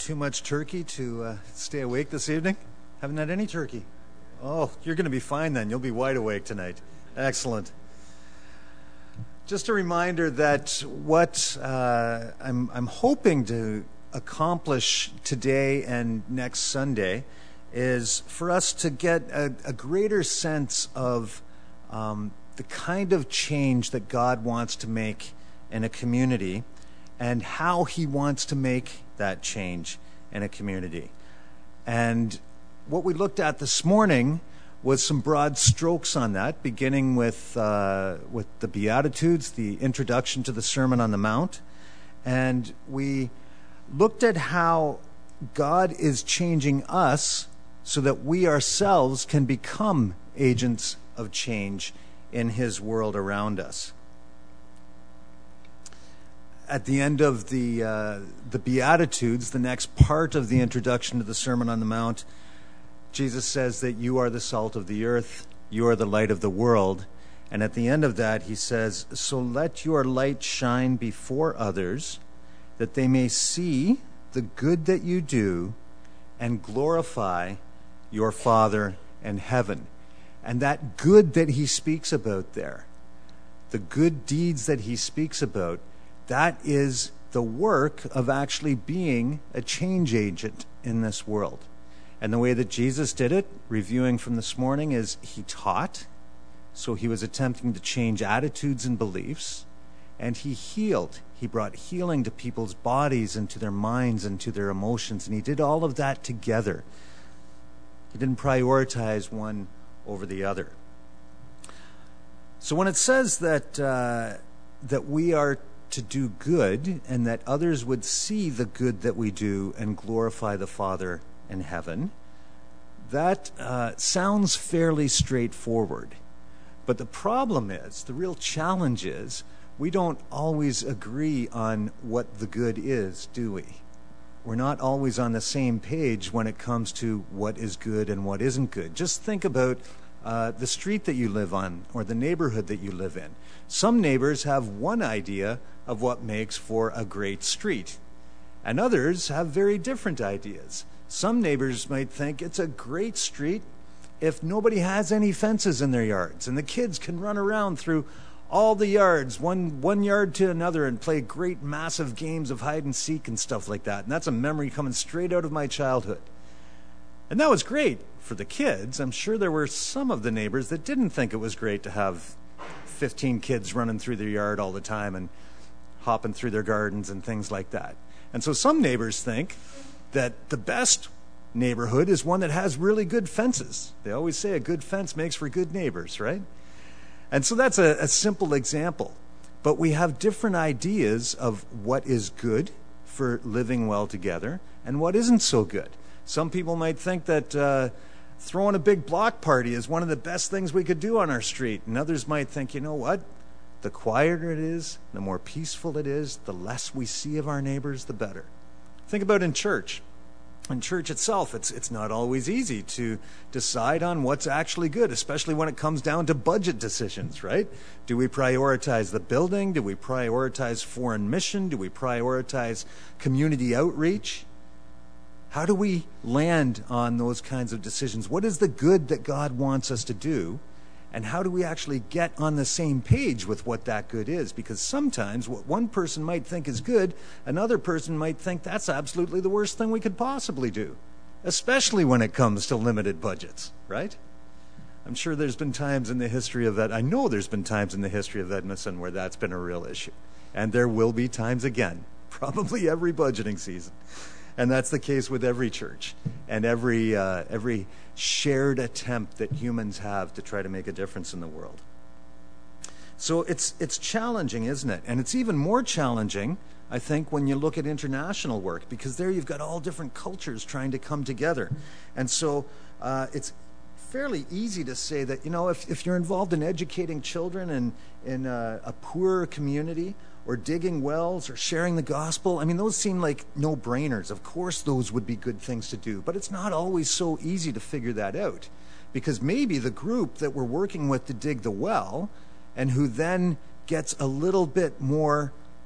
too much turkey to stay awake this evening? Haven't had any turkey. Oh, you're going to be fine then. You'll be wide awake tonight. Excellent. Just a reminder that what I'm hoping to accomplish today and next Sunday is for us to get a greater sense of the kind of change that God wants to make in a community and how he wants to make that change in a community. And what we looked at this morning was some broad strokes on that, beginning with the Beatitudes, the introduction to the Sermon on the Mount. And we looked at how God is changing us so that we ourselves can become agents of change in his world around us. At the end of the Beatitudes, the next part of the introduction to the Sermon on the Mount, Jesus says that you are the salt of the earth, you are the light of the world. And at the end of that, he says, so let your light shine before others, that they may see the good that you do and glorify your Father in heaven. And that good that he speaks about there, the good deeds that he speaks about, that is the work of actually being a change agent in this world. And the way that Jesus did it, reviewing from this morning, is he taught. So he was attempting to change attitudes and beliefs. And he healed. He brought healing to people's bodies and to their minds and to their emotions. And he did all of that together. He didn't prioritize one over the other. So when it says that we are to do good and that others would see the good that we do and glorify the Father in heaven, that sounds fairly straightforward. But the problem is, the real challenge is, we don't always agree on what the good is, do we? We're not always on the same page when it comes to what is good and what isn't good. Just think about the street that you live on or the neighborhood that you live in. Some neighbors have one idea of what makes for a great street, and others have very different ideas. Some neighbors might think it's a great street if nobody has any fences in their yards and the kids can run around through all the yards, one yard to another, and play great massive games of hide and seek and stuff like that. And that's a memory coming straight out of my childhood. And that was great for the kids. I'm sure there were some of the neighbors that didn't think it was great to have 15 kids running through their yard all the time and hopping through their gardens and things like that. And so some neighbors think that the best neighborhood is one that has really good fences. They always say a good fence makes for good neighbors, right? And so that's a simple example. But we have different ideas of what is good for living well together and what isn't so good. Some people might think that throwing a big block party is one of the best things we could do on our street. And others might think, you know what? The quieter it is, the more peaceful it is, the less we see of our neighbors, the better. Think about in church. In church itself, it's not always easy to decide on what's actually good, especially when it comes down to budget decisions, right? Do we prioritize the building? Do we prioritize foreign mission? Do we prioritize community outreach? How do we land on those kinds of decisions? What is the good that God wants us to do? And how do we actually get on the same page with what that good is? Because sometimes what one person might think is good, another person might think that's absolutely the worst thing we could possibly do, especially when it comes to limited budgets, right? I'm sure there's been times in the history of that. I know there's been times in the history of Edmonton where that's been a real issue. And there will be times again, probably every budgeting season. And that's the case with every church and every shared attempt that humans have to try to make a difference in the world. So it's challenging, isn't it? And it's even more challenging, I think, when you look at international work, because there you've got all different cultures trying to come together. And so it's fairly easy to say that, you know, if you're involved in educating children in a poorer community, or digging wells, or sharing the gospel, I mean, those seem like no-brainers. Of course those would be good things to do, but it's not always so easy to figure that out. Because maybe the group that we're working with to dig the well, and who then gets a little bit more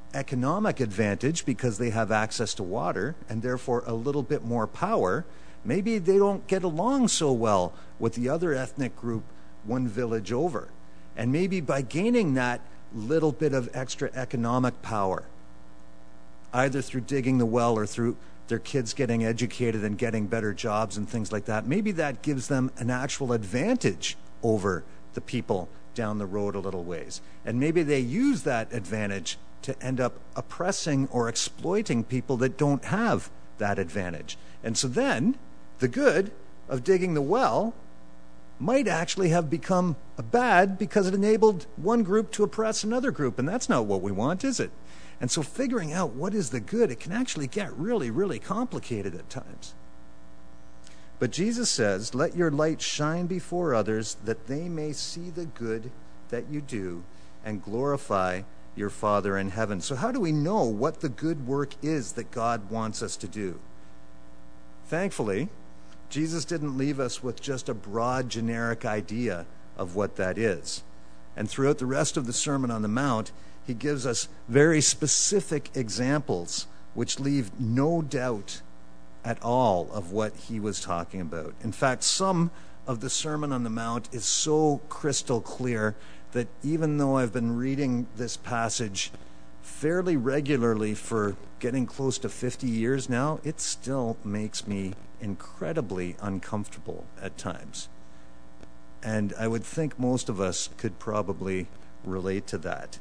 economic advantage because they have access to water and therefore a little bit more power, maybe they don't get along so well with the other ethnic group one village over. And maybe by gaining that little bit of extra economic power, either through digging the well or through their kids getting educated and getting better jobs and things like that, maybe that gives them an actual advantage over the people down the road a little ways. And maybe they use that advantage to end up oppressing or exploiting people that don't have that advantage. And so then the good of digging the well might actually have become a bad because it enabled one group to oppress another group. And that's not what we want, is it? And so figuring out what is the good, it can actually get really, really complicated at times. But Jesus says, "Let your light shine before others, that they may see the good that you do and glorify your Father in heaven." So how do we know what the good work is that God wants us to do? Thankfully, Jesus didn't leave us with just a broad, generic idea of what that is. And throughout the rest of the Sermon on the Mount, he gives us very specific examples which leave no doubt at all of what he was talking about. In fact, some of the Sermon on the Mount is so crystal clear that even though I've been reading this passage fairly regularly for getting close to 50 years now, it still makes me incredibly uncomfortable at times. And I would think most of us could probably relate to that.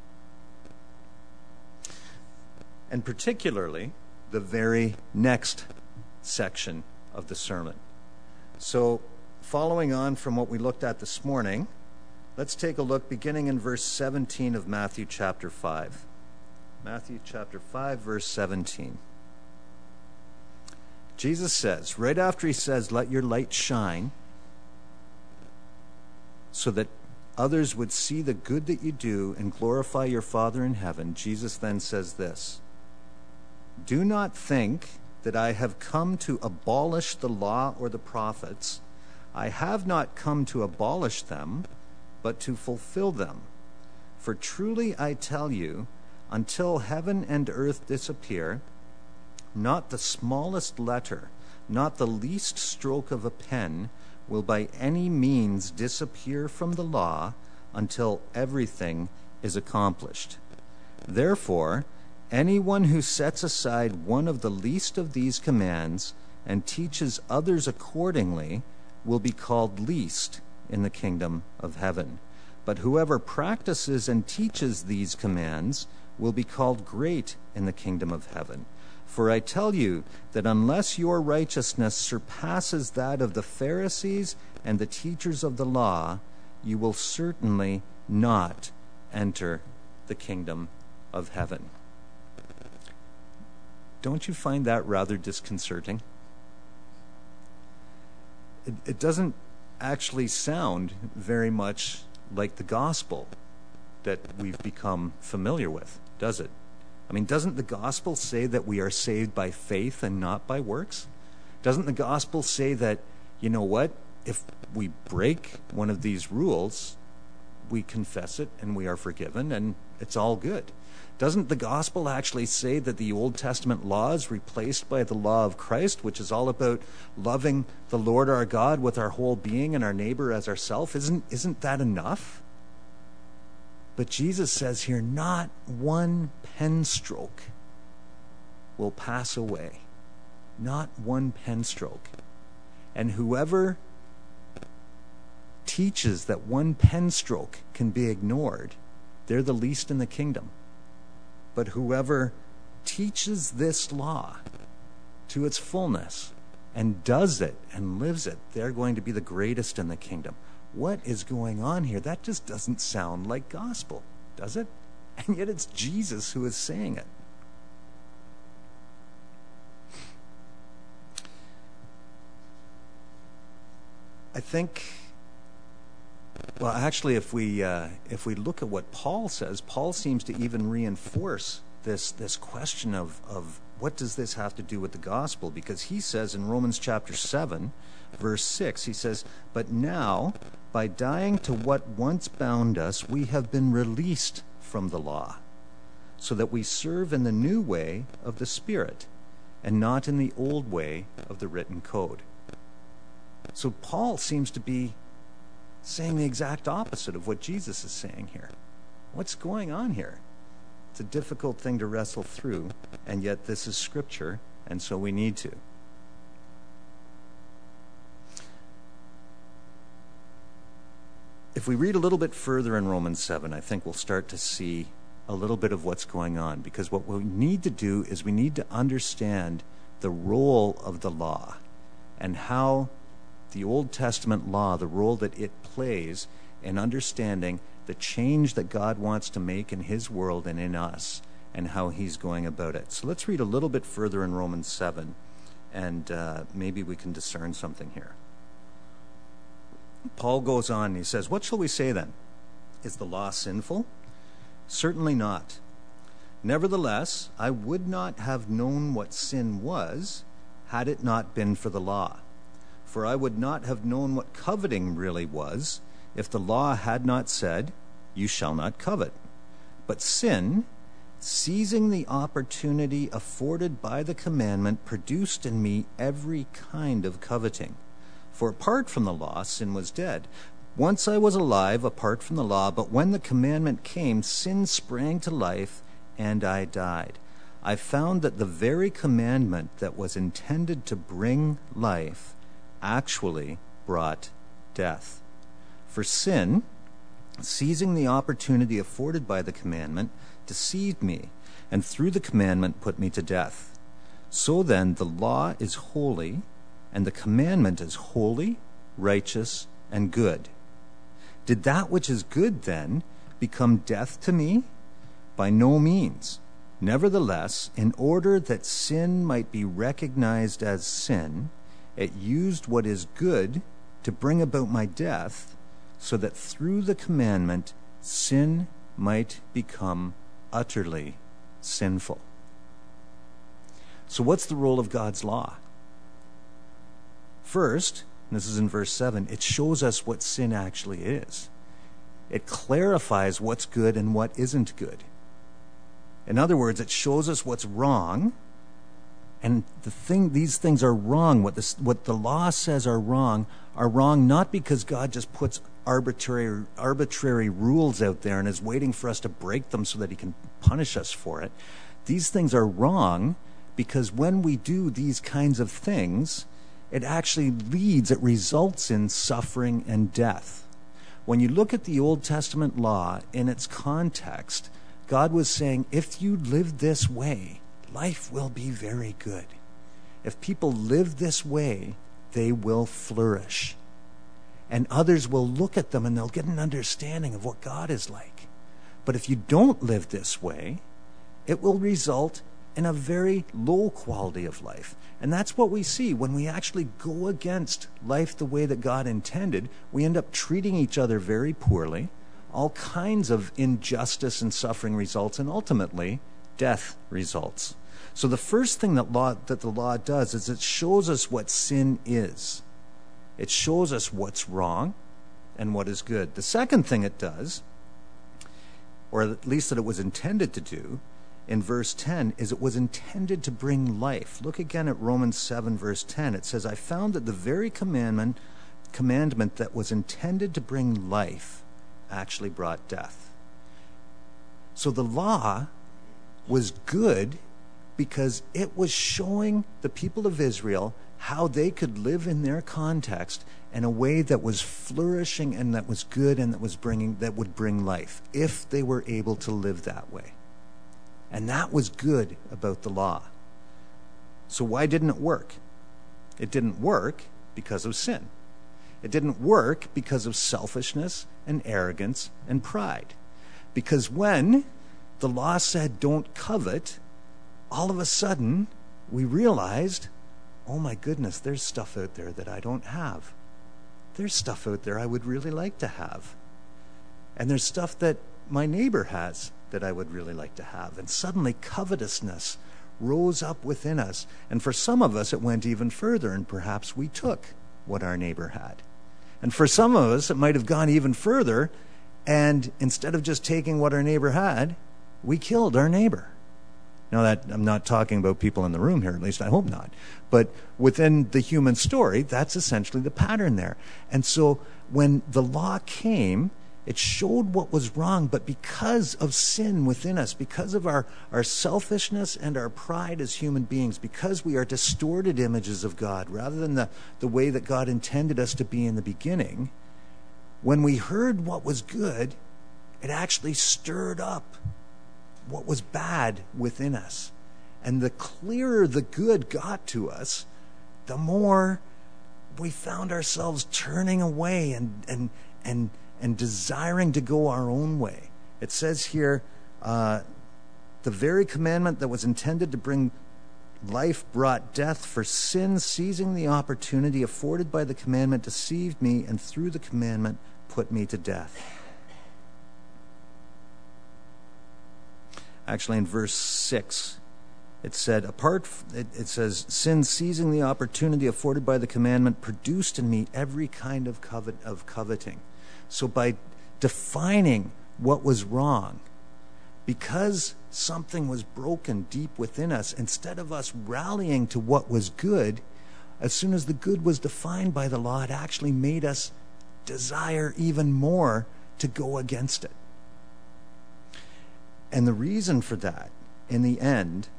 And particularly the very next section of the sermon. So, following on from what we looked at this morning, let's take a look beginning in verse 17 of Matthew chapter 5. Matthew chapter 5, verse 17. Jesus says, right after he says, "Let your light shine," so that others would see the good that you do and glorify your Father in heaven, Jesus then says this, "Do not think that I have come to abolish the law or the prophets. I have not come to abolish them, but to fulfill them. For truly I tell you, until heaven and earth disappear, not the smallest letter, not the least stroke of a pen will by any means disappear from the law until everything is accomplished. Therefore, anyone who sets aside one of the least of these commands and teaches others accordingly will be called least in the kingdom of heaven. But whoever practices and teaches these commands will be called great in the kingdom of heaven. For I tell you that unless your righteousness surpasses that of the Pharisees and the teachers of the law, you will certainly not enter the kingdom of heaven." Don't you find that rather disconcerting? It doesn't actually sound very much like the gospel that we've become familiar with, does it? I mean, doesn't the gospel say that we are saved by faith and not by works? Doesn't the gospel say that, you know what, if we break one of these rules, we confess it and we are forgiven and it's all good? Doesn't the gospel actually say that the Old Testament law is replaced by the law of Christ, which is all about loving the Lord our God with our whole being and our neighbor as ourselves? Isn't that enough? But Jesus says here, not one pen stroke will pass away. Not one pen stroke. And whoever teaches that one pen stroke can be ignored, they're the least in the kingdom. But whoever teaches this law to its fullness and does it and lives it, they're going to be the greatest in the kingdom. What is going on here? That just doesn't sound like gospel, does it? And yet it's Jesus who is saying it. I think, well, actually, if we look at what Paul says, Paul seems to even reinforce this question of what does this have to do with the gospel? Because he says in Romans chapter 7, verse 6, he says, "But now, by dying to what once bound us, we have been released from the law, so that we serve in the new way of the Spirit and not in the old way of the written code. So Paul seems to be saying the exact opposite of what Jesus is saying here. What's going on here? It's a difficult thing to wrestle through, and yet this is Scripture, and so we need to. If we read a little bit further in Romans 7, I think we'll start to see a little bit of what's going on, because what we need to do is we need to understand the role of the law and how the Old Testament law, the role that it plays in understanding the change that God wants to make in his world and in us, and how he's going about it. So let's read a little bit further in Romans 7, and maybe we can discern something here. Paul goes on, and he says, "What shall we say then? Is the law sinful? Certainly not. Nevertheless, I would not have known what sin was had it not been for the law. For I would not have known what coveting really was if the law had not said, 'You shall not covet.' But sin, seizing the opportunity afforded by the commandment, produced in me every kind of coveting. For apart from the law, sin was dead. Once I was alive apart from the law, but when the commandment came, sin sprang to life, and I died. I found that the very commandment that was intended to bring life actually brought death. For sin, seizing the opportunity afforded by the commandment, deceived me, and through the commandment put me to death. So then the law is holy, and the commandment is holy, righteous, and good. Did that which is good then become death to me? By no means. Nevertheless, in order that sin might be recognized as sin, it used what is good to bring about my death, so that through the commandment sin might become utterly sinful." So what's the role of God's law? First, and this is in verse 7, it shows us what sin actually is. It clarifies what's good and what isn't good. In other words, it shows us what's wrong, and these things are wrong. What the law says are wrong not because God just puts arbitrary rules out there and is waiting for us to break them so that he can punish us for it. These things are wrong because when we do these kinds of things, it actually results in suffering and death. When you look at the Old Testament law in its context, God was saying, if you live this way, life will be very good. If people live this way, they will flourish. And others will look at them and they'll get an understanding of what God is like. But if you don't live this way, it will result in a very low quality of life. And that's what we see when we actually go against life the way that God intended. We end up treating each other very poorly. All kinds of injustice and suffering results, and ultimately death results. So the first thing that the law does is it shows us what sin is. It shows us what's wrong and what is good. The second thing it does, or at least that it was intended to do, in verse 10, is it was intended to bring life. Look again at Romans 7, verse 10. It says, "I found that the very commandment that was intended to bring life actually brought death." So the law was good because it was showing the people of Israel how they could live in their context in a way that was flourishing and that was good and that would bring life, if they were able to live that way. And that was good about the law. So why didn't it work? It didn't work because of sin. It didn't work because of selfishness and arrogance and pride. Because when the law said don't covet, all of a sudden we realized, oh my goodness, there's stuff out there that I don't have. There's stuff out there I would really like to have. And there's stuff that my neighbor has that I would really like to have. And suddenly covetousness rose up within us. And for some of us, it went even further, and perhaps we took what our neighbor had. And for some of us, it might have gone even further, and instead of just taking what our neighbor had, we killed our neighbor. Now, that I'm not talking about people in the room here, at least I hope not. But within the human story, that's essentially the pattern there. And so when the law came, it showed what was wrong, but because of sin within us, because of our selfishness and our pride as human beings, because we are distorted images of God rather than the way that God intended us to be in the beginning, when we heard what was good, it actually stirred up what was bad within us. And the clearer the good got to us, the more we found ourselves turning away and desiring to go our own way. It says here, the very commandment that was intended to bring life brought death, for sin, seizing the opportunity afforded by the commandment, deceived me, and through the commandment put me to death. Actually, in verse 6, it said, it says, sin, seizing the opportunity afforded by the commandment, produced in me every kind of coveting. So by defining what was wrong, because something was broken deep within us, instead of us rallying to what was good, as soon as the good was defined by the law, it actually made us desire even more to go against it. And the reason for that, in the end,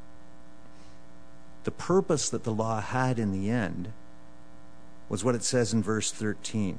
the purpose that the law had in the end, was what it says in verse 13.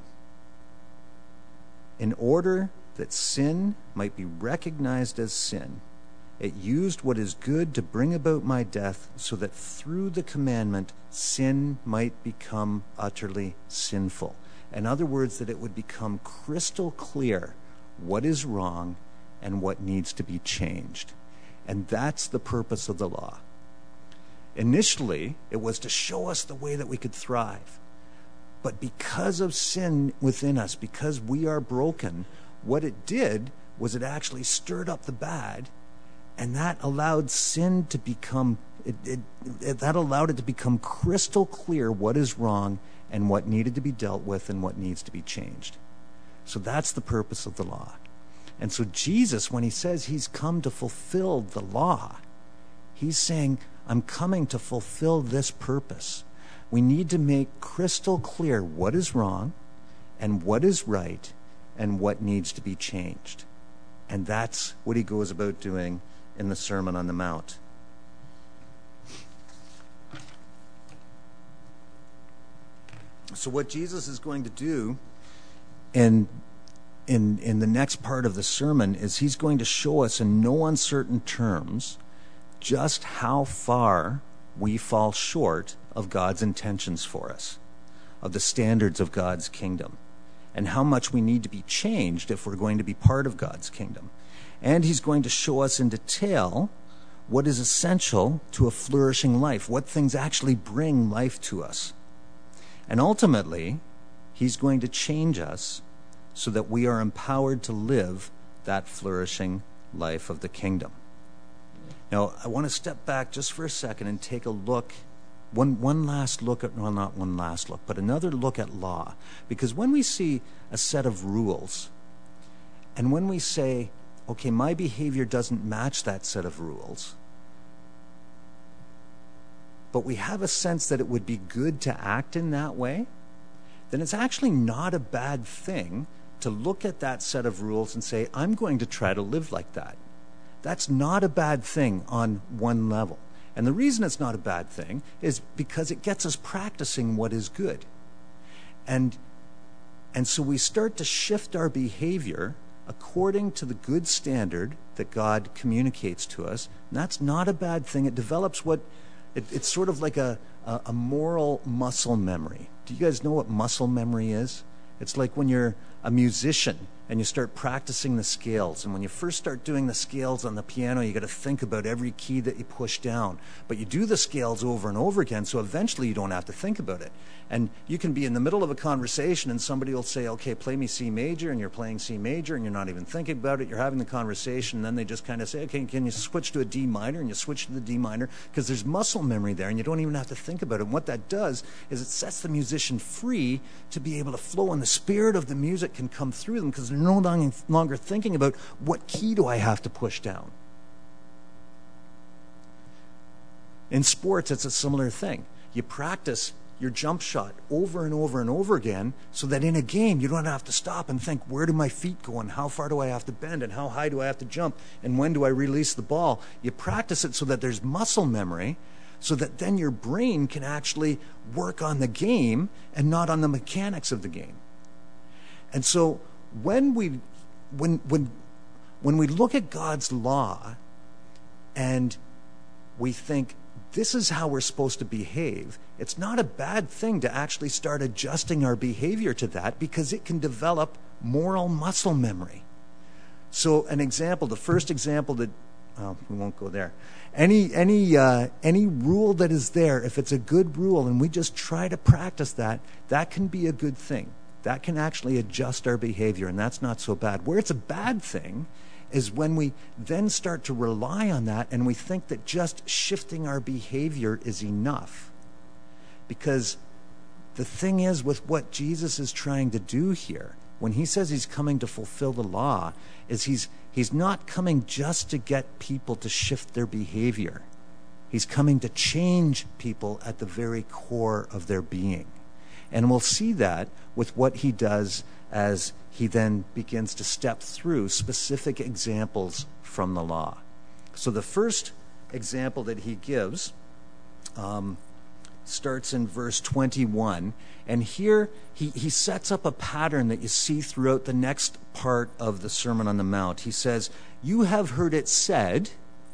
In order that sin might be recognized as sin, it used what is good to bring about my death, so that through the commandment, sin might become utterly sinful. In other words, that it would become crystal clear what is wrong and what needs to be changed. And that's the purpose of the law. Initially, it was to show us the way that we could thrive. But because of sin within us, because we are broken, what it did was it actually stirred up the bad, and that allowed sin to become, that allowed it to become crystal clear what is wrong and what needed to be dealt with and what needs to be changed. So that's the purpose of the law. And so Jesus, when he says he's come to fulfill the law, he's saying, I'm coming to fulfill this purpose. We need to make crystal clear what is wrong and what is right and what needs to be changed. And that's what he goes about doing in the Sermon on the Mount. So what Jesus is going to do in the next part of the sermon is he's going to show us in no uncertain terms just how far we fall short of God's intentions for us, of the standards of God's kingdom, and how much we need to be changed if we're going to be part of God's kingdom. And he's going to show us in detail what is essential to a flourishing life, what things actually bring life to us. And ultimately, he's going to change us so that we are empowered to live that flourishing life of the kingdom. Now, I want to step back just for a second and take a look, one last look at, well, not one last look, but another look at law. Because when we see a set of rules, and when we say, okay, my behavior doesn't match that set of rules, but we have a sense that it would be good to act in that way, then it's actually not a bad thing to look at that set of rules and say, I'm going to try to live like that. That's not a bad thing on one level. And the reason it's not a bad thing is because it gets us practicing what is good. And so we start to shift our behavior according to the good standard that God communicates to us. And that's not a bad thing. It develops it's sort of like a moral muscle memory. Do you guys know what muscle memory is? It's like when you're a musician and you start practicing the scales. And when you first start doing the scales on the piano, you got to think about every key that you push down. But you do the scales over and over again, so eventually you don't have to think about it. And you can be in the middle of a conversation and somebody will say, okay, play me C major, and you're playing C major and you're not even thinking about it. You're having the conversation, and then they just kind of say, okay, can you switch to a D minor? And you switch to the D minor because there's muscle memory there and you don't even have to think about it. And what that does is it sets the musician free to be able to flow, and the spirit of the music can come through them because they're no longer thinking about what key do I have to push down. In sports, it's a similar thing. You practice your jump shot over and over and over again so that in a game you don't have to stop and think, where do my feet go and how far do I have to bend and how high do I have to jump and when do I release the ball? You practice it so that there's muscle memory, so that then your brain can actually work on the game and not on the mechanics of the game. And so when we look at God's law and we think this is how we're supposed to behave, it's not a bad thing to actually start adjusting our behavior to that, because it can develop moral muscle memory. So an example, the first example that, we won't go there. Any rule that is there, if it's a good rule and we just try to practice that, that can be a good thing. That can actually adjust our behavior, and that's not so bad. Where it's a bad thing is when we then start to rely on that and we think that just shifting our behavior is enough. Because the thing is, with what Jesus is trying to do here, when he says he's coming to fulfill the law, is he's not coming just to get people to shift their behavior. He's coming to change people at the very core of their being. And we'll see that with what he does as he then begins to step through specific examples from the law. So the first example that he gives starts in verse 21. And here he sets up a pattern that you see throughout the next part of the Sermon on the Mount. He says, "You have heard it said,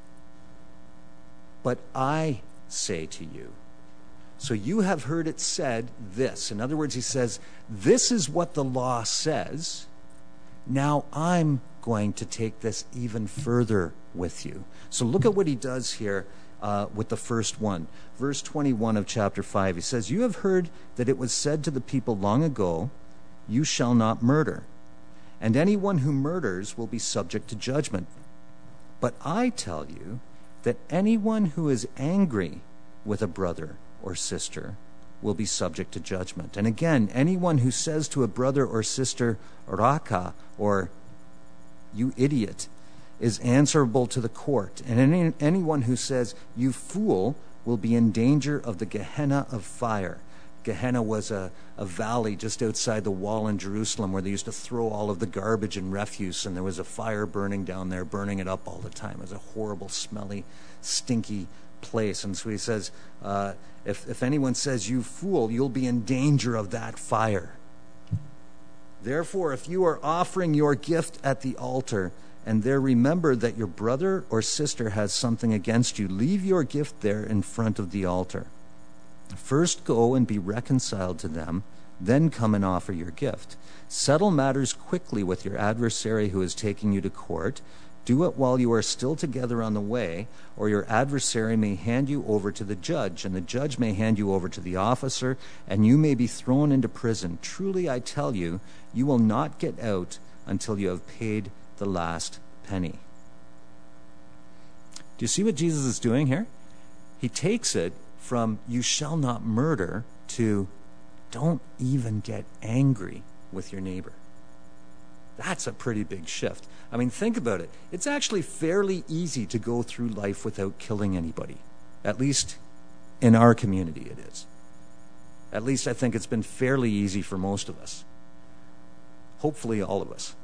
but I say to you." So you have heard it said this. In other words, he says, this is what the law says. Now I'm going to take this even further with you. So look at what he does here with the first one. Verse 21 of chapter 5, he says, "You have heard that it was said to the people long ago, 'You shall not murder. And anyone who murders will be subject to judgment. But I tell you that anyone who is angry with a brother or sister will be subject to judgment. And again, anyone who says to a brother or sister, Raka, or you idiot, is answerable to the court. And anyone who says, you fool, will be in danger of the Gehenna of fire." Gehenna was a valley just outside the wall in Jerusalem where they used to throw all of the garbage and refuse, and there was a fire burning down there, burning it up all the time. It was a horrible, smelly, stinky place. And so he says, if anyone says, "You fool," you'll be in danger of that fire. "Therefore, if you are offering your gift at the altar, and there remember that your brother or sister has something against you, leave your gift there in front of the altar. First go and be reconciled to them, then come and offer your gift. Settle matters quickly with your adversary who is taking you to court. Do it while you are still together on the way, or your adversary may hand you over to the judge, and the judge may hand you over to the officer, and you may be thrown into prison. Truly, I tell you, you will not get out until you have paid the last penny." Do you see what Jesus is doing here? He takes it from "you shall not murder" to "don't even get angry with your neighbor." That's a pretty big shift. I mean, think about it. It's actually fairly easy to go through life without killing anybody. At least in our community it is. At least I think it's been fairly easy for most of us. Hopefully all of us.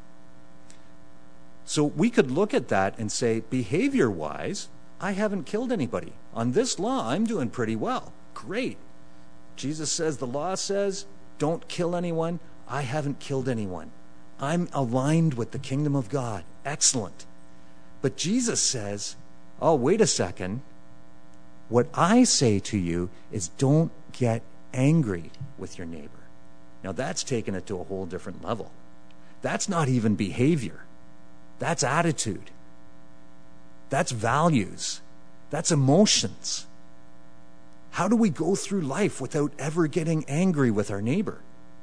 So we could look at that and say, behavior-wise, I haven't killed anybody. On this law, I'm doing pretty well. Great. Jesus says, the law says, don't kill anyone. I haven't killed anyone. I'm aligned with the kingdom of God. Excellent. But Jesus says, oh, wait a second. What I say to you is don't get angry with your neighbor. Now that's taken it to a whole different level. That's not even behavior. That's attitude. That's values. That's emotions. How do we go through life without ever getting angry with our neighbor?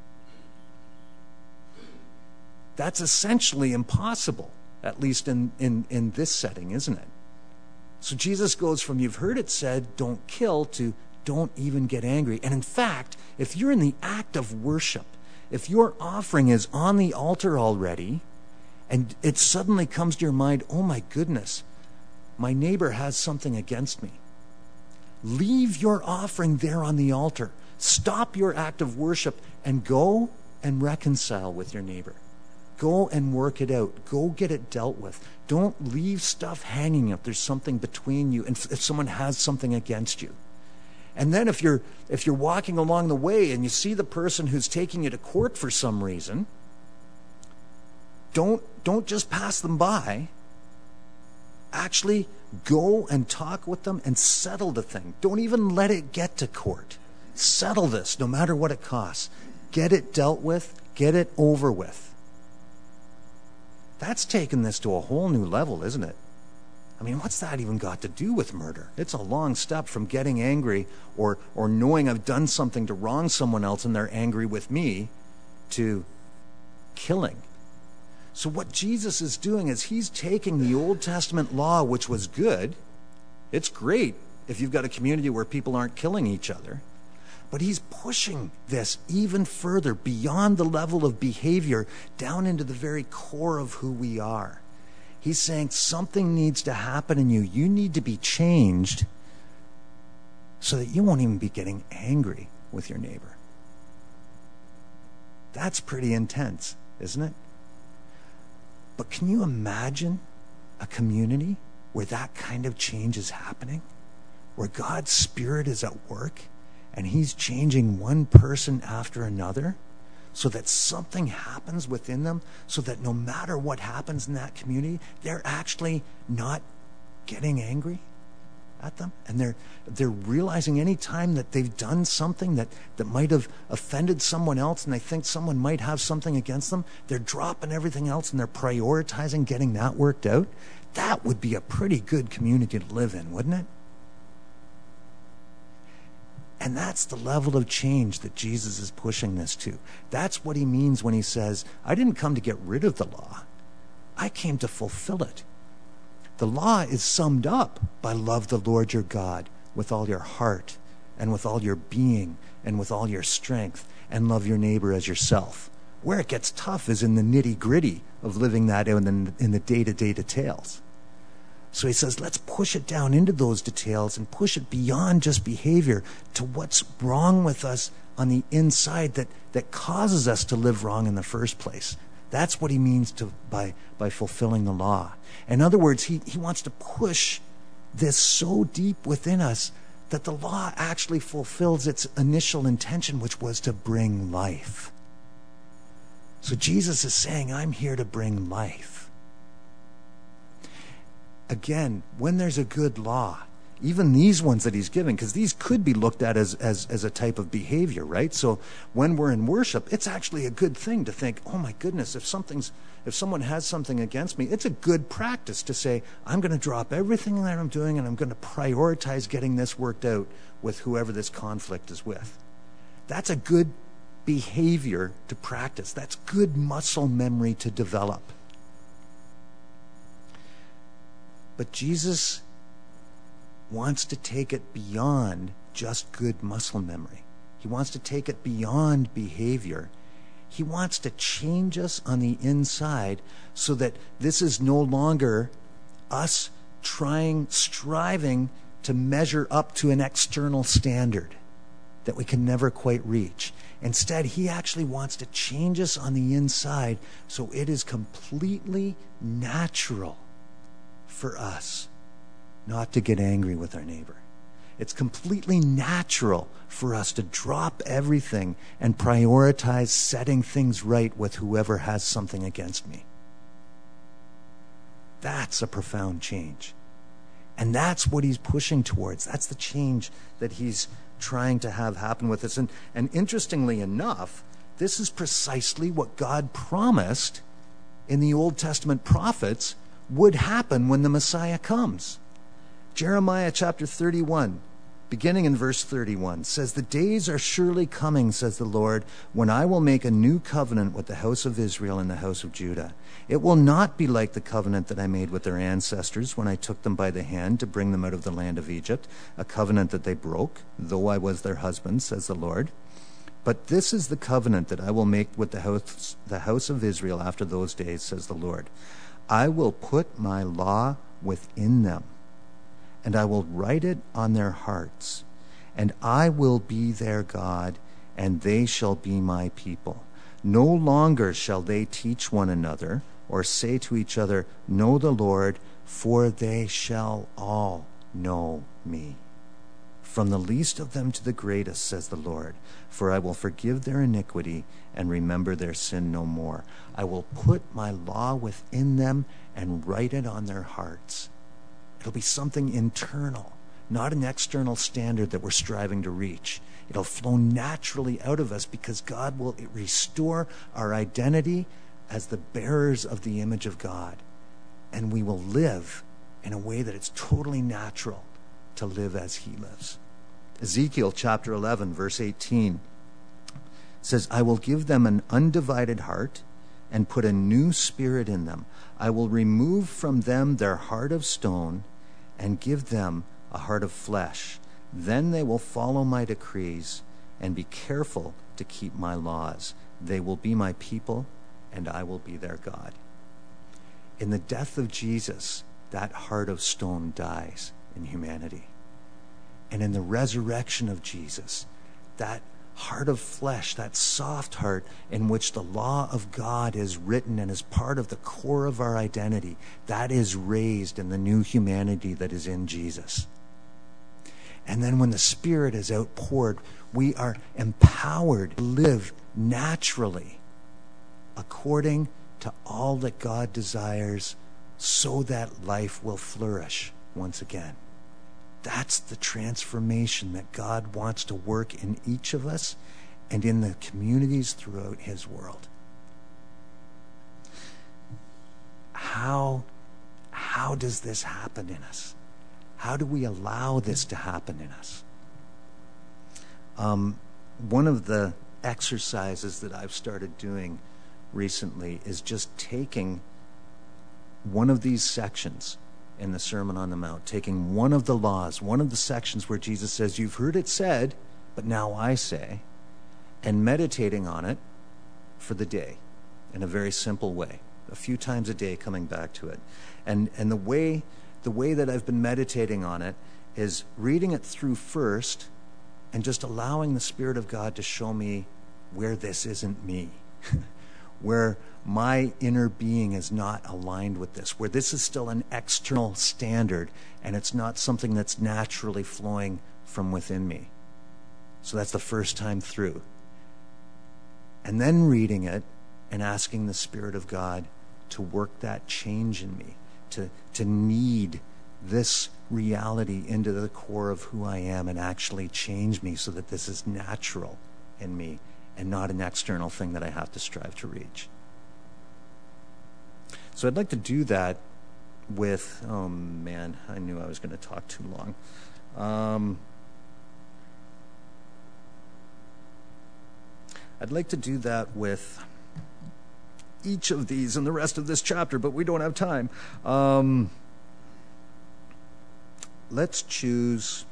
That's essentially impossible, at least in this setting, isn't it? So Jesus goes from you've heard it said, don't kill, to don't even get angry. And in fact, if you're in the act of worship, if your offering is on the altar already, and it suddenly comes to your mind, oh my goodness, my neighbor has something against me. Leave your offering there on the altar. Stop your act of worship and go and reconcile with your neighbor. Go and work it out. Go get it dealt with. Don't leave stuff hanging if there's something between you and if someone has something against you. And then if you're walking along the way and you see the person who's taking you to court for some reason, don't just pass them by. Actually go and talk with them and settle the thing. Don't even let it get to court. Settle this no matter what it costs. Get it dealt with. Get it over with. That's taken this to a whole new level, isn't it? I mean, what's that even got to do with murder? It's a long step from getting angry or knowing I've done something to wrong someone else and they're angry with me to killing. So what Jesus is doing is he's taking the Old Testament law, which was good. It's great if you've got a community where people aren't killing each other. But he's pushing this even further beyond the level of behavior down into the very core of who we are. He's saying something needs to happen in you. You need to be changed so that you won't even be getting angry with your neighbor. That's pretty intense, isn't it? But can you imagine a community where that kind of change is happening? Where God's Spirit is at work and he's changing one person after another so that something happens within them, so that no matter what happens in that community, they're actually not getting angry at them. And they're realizing any time that they've done something that might have offended someone else and they think someone might have something against them, they're dropping everything else and they're prioritizing getting that worked out. That would be a pretty good community to live in, wouldn't it? And that's the level of change that Jesus is pushing this to. That's what he means when he says, I didn't come to get rid of the law. I came to fulfill it. The law is summed up by love the Lord your God with all your heart and with all your being and with all your strength, and love your neighbor as yourself. Where it gets tough is in the nitty-gritty of living that out in the day-to-day details. So he says, let's push it down into those details and push it beyond just behavior to what's wrong with us on the inside that causes us to live wrong in the first place. That's what he means by fulfilling the law. In other words, he wants to push this so deep within us that the law actually fulfills its initial intention, which was to bring life. So Jesus is saying, I'm here to bring life. Again, when there's a good law, even these ones that he's giving, because these could be looked at as a type of behavior, right? So when we're in worship, it's actually a good thing to think, oh my goodness, if someone has something against me, it's a good practice to say, I'm going to drop everything that I'm doing and I'm going to prioritize getting this worked out with whoever this conflict is with. That's a good behavior to practice. That's good muscle memory to develop. But Jesus wants to take it beyond just good muscle memory. He wants to take it beyond behavior. He wants to change us on the inside so that this is no longer us striving to measure up to an external standard that we can never quite reach. Instead, he actually wants to change us on the inside so it is completely natural for us not to get angry with our neighbor. It's completely natural for us to drop everything and prioritize setting things right with whoever has something against me. That's a profound change. And that's what he's pushing towards. That's the change that he's trying to have happen with us. And interestingly enough, this is precisely what God promised in the Old Testament prophets would happen when the Messiah comes. Jeremiah chapter 31, beginning in verse 31, says, "The days are surely coming, says the Lord, when I will make a new covenant with the house of Israel and the house of Judah. It will not be like the covenant that I made with their ancestors when I took them by the hand to bring them out of the land of Egypt, a covenant that they broke, though I was their husband, says the Lord. But this is the covenant that I will make with the house of Israel after those days, says the Lord. I will put my law within them, and I will write it on their hearts, and I will be their God, and they shall be my people. No longer shall they teach one another, or say to each other, Know the Lord, for they shall all know me. From the least of them to the greatest, says the Lord, for I will forgive their iniquity and remember their sin no more. I will put my law within them and write it on their hearts. It'll be something internal, not an external standard that we're striving to reach. It'll flow naturally out of us because God will restore our identity as the bearers of the image of God. And we will live in a way that it's totally natural to live as he lives. Ezekiel chapter 11, verse 18 says, I will give them an undivided heart and put a new spirit in them. I will remove from them their heart of stone and give them a heart of flesh. Then they will follow my decrees and be careful to keep my laws. They will be my people, and I will be their God. In the death of Jesus, that heart of stone dies in humanity. And in the resurrection of Jesus, that heart of flesh, that soft heart in which the law of God is written and is part of the core of our identity, that is raised in the new humanity that is in Jesus. And then when the Spirit is outpoured, we are empowered to live naturally according to all that God desires, so that life will flourish once again. That's the transformation that God wants to work in each of us and in the communities throughout his world. How does this happen in us? How do we allow this to happen in us? One of the exercises that I've started doing recently is just taking one of these sections in the Sermon on the Mount, taking one of the laws, one of the sections where Jesus says, you've heard it said, but now I say, and meditating on it for the day in a very simple way, a few times a day coming back to it. And the way that I've been meditating on it is reading it through first and just allowing the Spirit of God to show me where this isn't me, where my inner being is not aligned with this, where this is still an external standard and it's not something that's naturally flowing from within me. So that's the first time through. And then reading it and asking the Spirit of God to work that change in me, to knead this reality into the core of who I am and actually change me so that this is natural in me and not an external thing that I have to strive to reach. So I'd like to do that with, oh man, I knew I was going to talk too long. I'd like to do that with each of these and the rest of this chapter, but we don't have time. Let's choose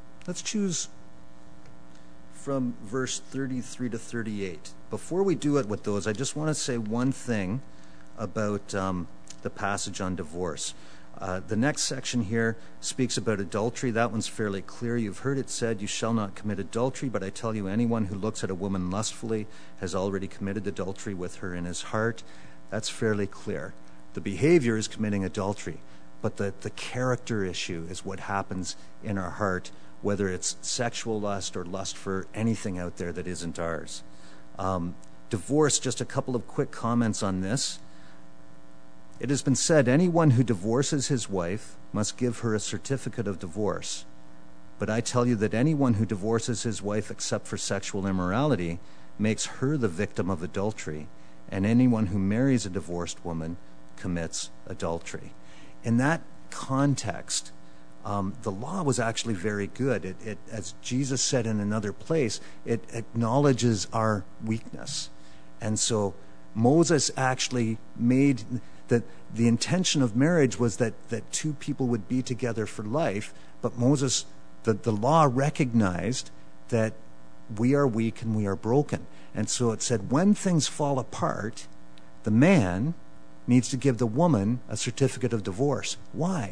from verse 33 to 38. Before we do it with those, I just want to say one thing about the passage on divorce. The next section here speaks about adultery. That one's fairly clear. You've heard it said, you shall not commit adultery, but I tell you, anyone who looks at a woman lustfully has already committed adultery with her in his heart. That's fairly clear. The behavior is committing adultery, but the character issue is what happens in our heart, whether it's sexual lust or lust for anything out there that isn't ours. Divorce, just a couple of quick comments on this. It has been said, anyone who divorces his wife must give her a certificate of divorce. But I tell you that anyone who divorces his wife except for sexual immorality makes her the victim of adultery, and anyone who marries a divorced woman commits adultery. In that context, the law was actually very good. It, as Jesus said in another place, it acknowledges our weakness. And so Moses actually made that the intention of marriage was that two people would be together for life, but Moses, the law recognized that we are weak and we are broken. And so it said when things fall apart, the man needs to give the woman a certificate of divorce. Why?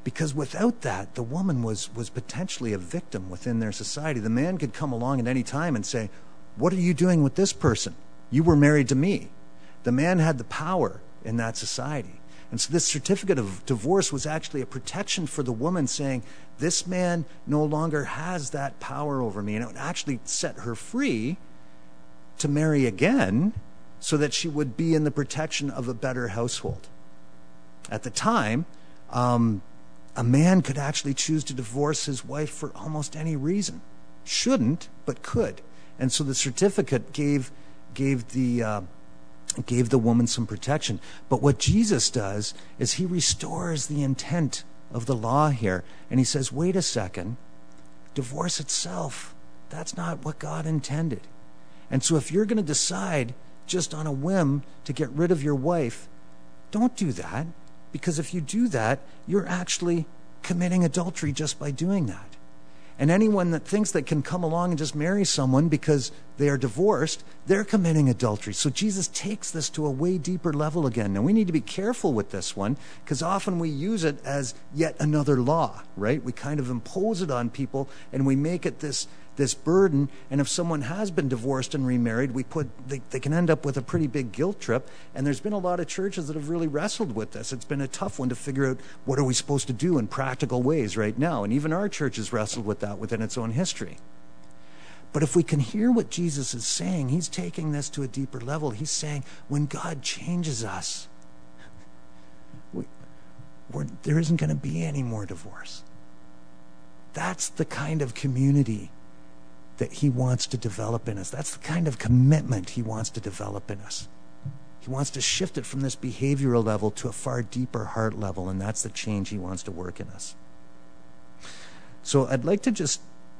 Because without that, the woman was potentially a victim within their society. The man could come along at any time and say, what are you doing with this person? You were married to me. The man had the power in that society. And so this certificate of divorce was actually a protection for the woman, saying, this man no longer has that power over me. And it would actually set her free to marry again so that she would be in the protection of a better household. At the time, a man could actually choose to divorce his wife for almost any reason. Shouldn't, but could. And so the certificate gave the woman some protection. But what Jesus does is he restores the intent of the law here. And he says, wait a second, divorce itself, that's not what God intended. And so if you're going to decide just on a whim to get rid of your wife, don't do that. Because if you do that, you're actually committing adultery just by doing that. And anyone that thinks they can come along and just marry someone because they are divorced, they're committing adultery. So Jesus takes this to a way deeper level again. Now, we need to be careful with this one because often we use it as yet another law, right? We kind of impose it on people and we make it this burden. And if someone has been divorced and remarried, they can end up with a pretty big guilt trip. And there's been a lot of churches that have really wrestled with this. It's been a tough one to figure out what are we supposed to do in practical ways right now. And even our church has wrestled with that within its own history. But if we can hear what Jesus is saying, he's taking this to a deeper level. He's saying when God changes us, there isn't going to be any more divorce. That's the kind of community that he wants to develop in us. That's the kind of commitment he wants to develop in us. He wants to shift it from this behavioral level to a far deeper heart level, and that's the change he wants to work in us. So I'd like to just,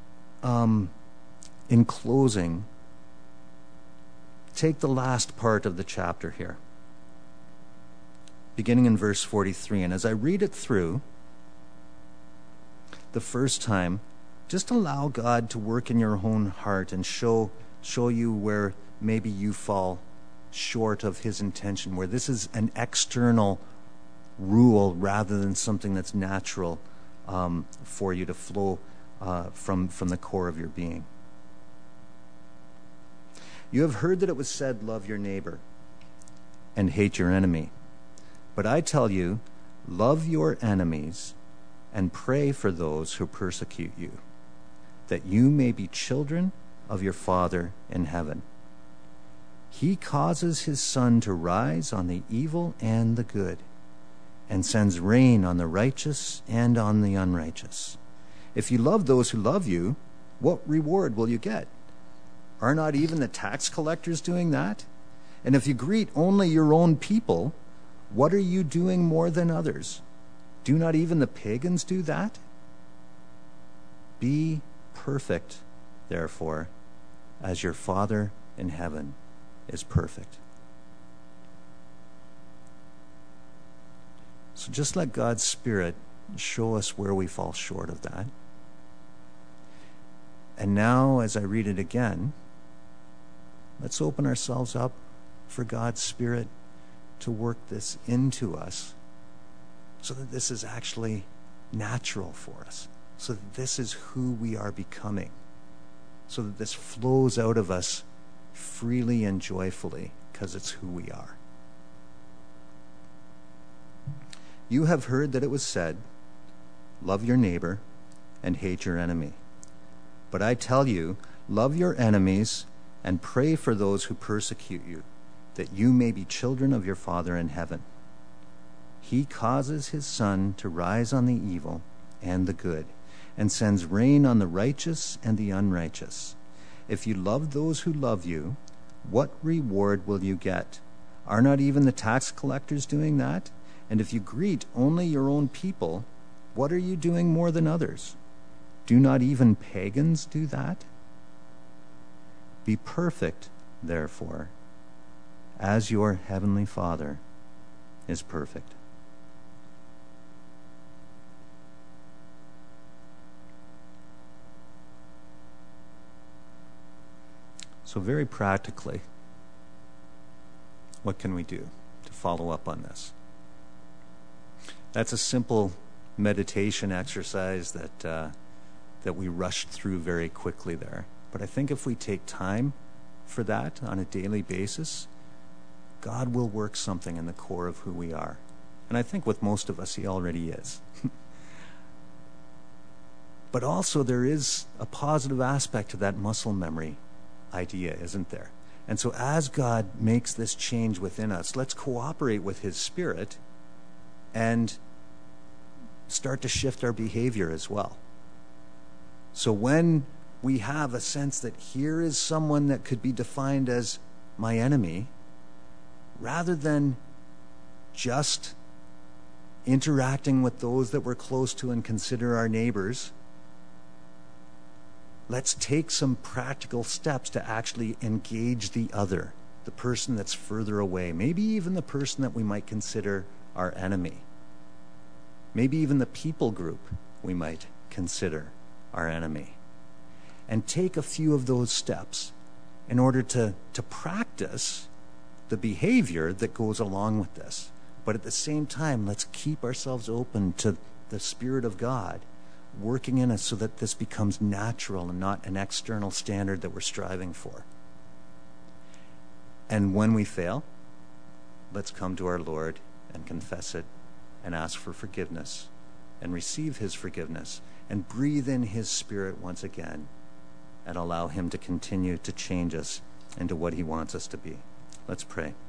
in closing, take the last part of the chapter here, beginning in verse 43. And as I read it through the first time, just allow God to work in your own heart and show you where maybe you fall short of his intention, where this is an external rule rather than something that's natural for you to flow from the core of your being. You have heard that it was said, love your neighbor and hate your enemy. But I tell you, love your enemies and pray for those who persecute you, that you may be children of your Father in heaven. He causes his sun to rise on the evil and the good, and sends rain on the righteous and on the unrighteous. If you love those who love you, what reward will you get? Are not even the tax collectors doing that? And if you greet only your own people, what are you doing more than others? Do not even the pagans do that? Be perfect, therefore, as your Father in heaven is perfect. So just let God's Spirit show us where we fall short of that. And now, as I read it again, let's open ourselves up for God's Spirit to work this into us so that this is actually natural for us, so that this is who we are becoming, so that this flows out of us freely and joyfully because it's who we are. You have heard that it was said, love your neighbor and hate your enemy. But I tell you, love your enemies and pray for those who persecute you, that you may be children of your Father in heaven. He causes his sun to rise on the evil and the good, and sends rain on the righteous and the unrighteous. If you love those who love you, what reward will you get? Are not even the tax collectors doing that? And if you greet only your own people, what are you doing more than others? Do not even pagans do that? Be perfect, therefore, as your heavenly Father is perfect. So very practically, what can we do to follow up on this? That's a simple meditation exercise that we rushed through very quickly there. But I think if we take time for that on a daily basis, God will work something in the core of who we are. And I think with most of us, he already is. But also there is a positive aspect to that muscle memory idea, isn't there? And so as God makes this change within us, let's cooperate with his Spirit and start to shift our behavior as well. So when we have a sense that here is someone that could be defined as my enemy, rather than just interacting with those that we're close to and consider our neighbors, let's take some practical steps to actually engage the other, the person that's further away, maybe even the person that we might consider our enemy, maybe even the people group we might consider our enemy, and take a few of those steps in order to practice the behavior that goes along with this. But at the same time, let's keep ourselves open to the Spirit of God working in us so that this becomes natural and not an external standard that we're striving for. And when we fail, let's come to our Lord and confess it and ask for forgiveness and receive his forgiveness and breathe in his Spirit once again and allow him to continue to change us into what he wants us to be. Let's pray.